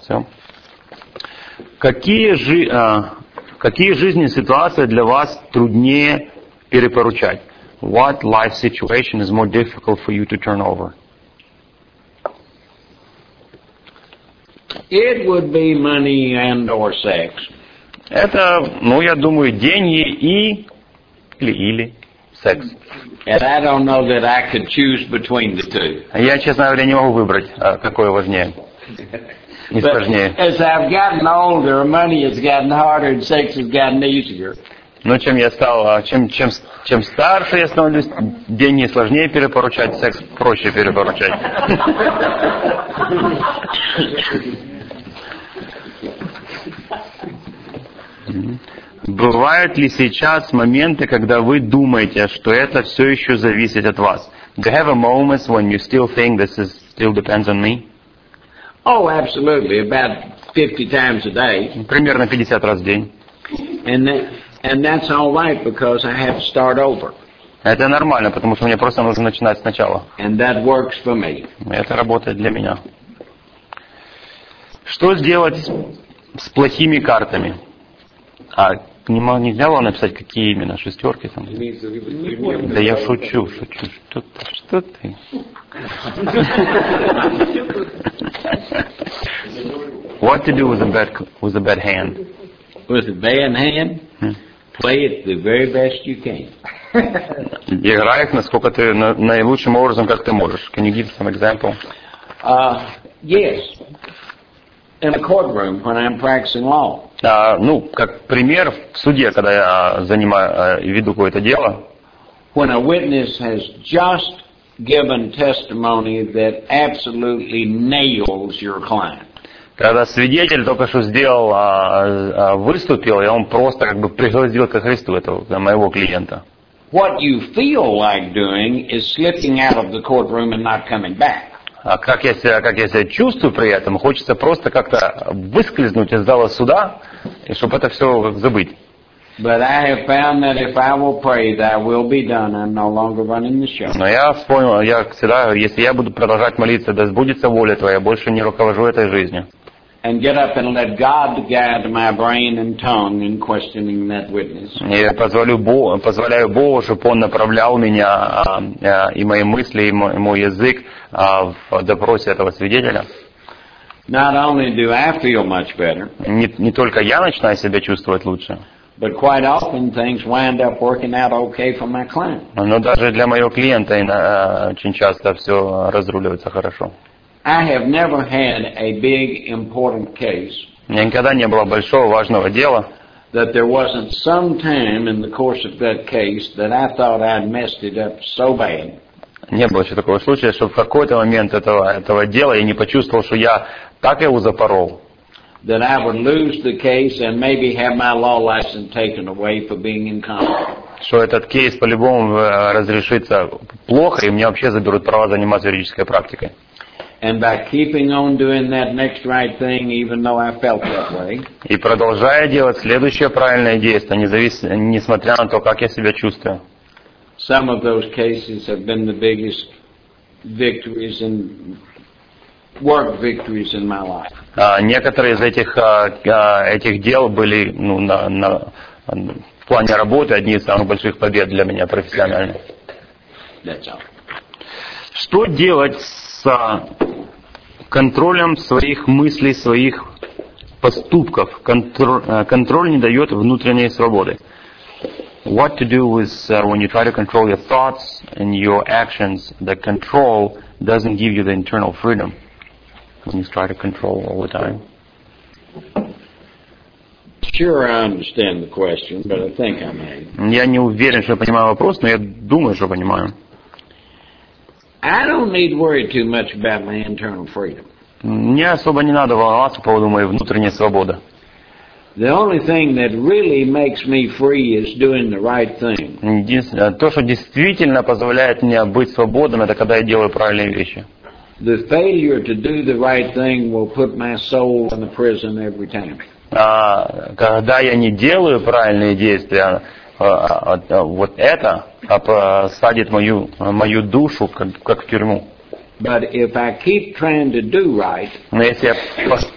Все. Какие жизненные ситуации для вас труднее перепоручать? What life situation is more difficult for you to turn over? It would be money and or sex. Это, я думаю, деньги или секс. And I don't know that I could choose between the two. Я, честно говоря, не могу выбрать, какое важнее. Не But сложнее. as I've gotten older, money has gotten harder and sex has gotten easier. Но чем старше я становлюсь, деньги сложнее перепоручать, секс проще перепоручать. Бывают ли сейчас моменты, когда вы думаете, что это все еще зависит от вас? Do you have a moments when you still think this still depends on me? Oh, absolutely. About 50 times a day. Примерно 50 раз в день. And that's all right because I have to start over. Это нормально, потому что мне просто нужно начинать сначала. And that works for me. Это работает для меня. Что сделать с плохими картами? Нельзя было написать, какие именно, шестерки там? Да я шучу. Что ты? What to do with a bad hand? With a bad hand, play it the very best you can. Играй их, насколько ты наилучшим образом, как ты можешь. Can you give some example? Yes. In a courtroom when I'm practicing law. Как пример, в суде, когда я веду какое-то дело. When a witness has just given testimony that absolutely nails your client. Когда свидетель только что выступил, и он просто пригрозил ко Христу моего клиента. What you feel like doing is slipping out of the courtroom and not coming back. Как я себя чувствую при этом, хочется просто как-то выскользнуть из зала суда, и чтобы это все забыть. But I have found that if I will pray, that will be done. I'm no longer running the show. Но я всегда, если я буду продолжать молиться, да сбудется воля Твоя, больше не руковожу этой жизнью. And get up and let God guide my brain and tongue in questioning that witness. Я позволяю Богу, чтобы Он направлял меня и мои мысли, и мой язык в допросе этого свидетеля. Not only do I feel much better, не только я начинаю себя чувствовать лучше, but quite often things wind up working out okay for my client. Но даже для моего клиента очень часто все разруливается хорошо. I have never had a big important case. У меня никогда не было большого важного дела. That there wasn't some time in the course of that case that I thought I'd messed it up so bad. Не было еще такого случая, что в какой-то момент этого дела я не почувствовал, что я так его запорол. That I would lose the case and maybe have my law license taken away for being incompetent. Что этот кейс по-любому разрешится плохо, и мне вообще заберут права заниматься юридической практикой. And by keeping on doing that next right thing, even though I felt that way. И продолжая делать следующее правильное действие, несмотря на то, как я себя чувствую. Some of those cases have been the biggest victories and work victories in my life. Некоторые из этих дел были в плане работы одни из самых больших побед для меня профессионально. That's all. Что делать с контролем своих мыслей, своих поступков? Контроль не дает внутренней свободы. What to do with when you try to control your thoughts and your actions? The control doesn't give you the internal freedom. When you try to control all the time. Sure, I understand the question, but I think I may. Я не уверен, что я понимаю вопрос, но я думаю, что понимаю. I don't need to worry too much about my internal freedom. Мне особо не надо волноваться по поводу моей внутренней свободы. The only thing that really makes me free is doing the right thing. То, что действительно позволяет мне быть свободным, это когда я делаю правильные вещи. The failure to do the right thing will put my soul in the prison every time. Когда я не делаю правильные действия, вот это садит мою душу как в тюрьму. But if I keep trying to do right, Но если я